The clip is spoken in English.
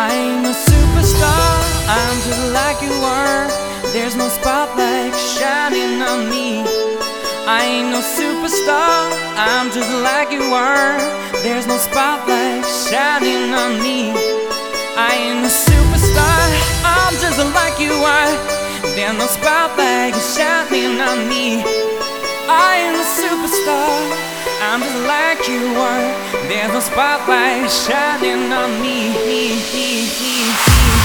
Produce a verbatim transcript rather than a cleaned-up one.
I ain't no superstar, I'm just like you are. There's no spotlight shining on me. I ain't no superstar, I'm just like you are. There's no spotlight shining on me. I ain't no superstar, I'm just like you are. There's no spotlight shining on me. I ain't no superstar, I'm just like you are. There's no spotlight shining on me, me, me, me, me.